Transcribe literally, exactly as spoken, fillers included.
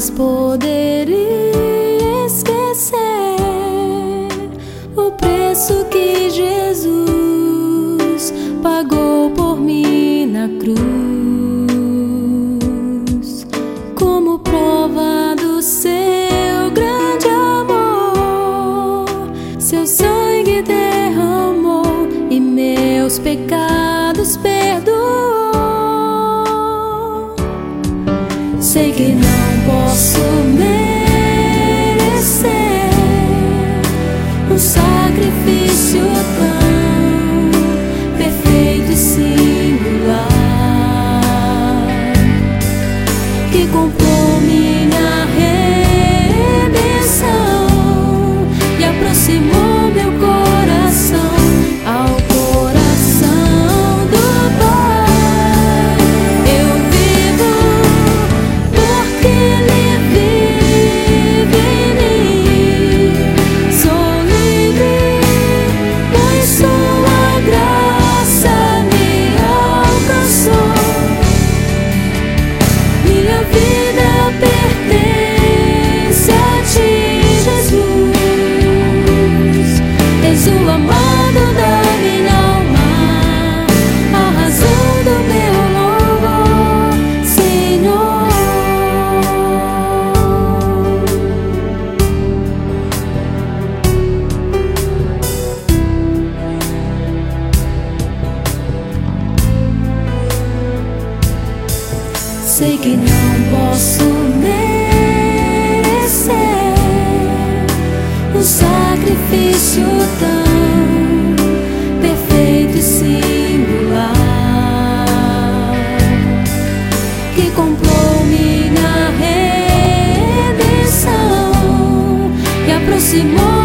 jamais poderei esquecer o preço que Jesus pagou por mim na cruz, como prova do seu grande amor. Seu sangue derramou e meus pecados perdoou. Sei que não posso merecer um sacrifício tão perfeito e singular, que comprou minha redenção e aproximou meu coração ao coração do Pai. Eu vivo porque Ele vive em mim. Sou livre, pois Sua graça me alcançou. Minha vida pertence a Ti, Jesus. És o amado da minha alma, a razão do meu louvor, Senhor. Sei que não posso merecer um sacrifício tão perfeito e singular, que comprou minha redenção e aproximou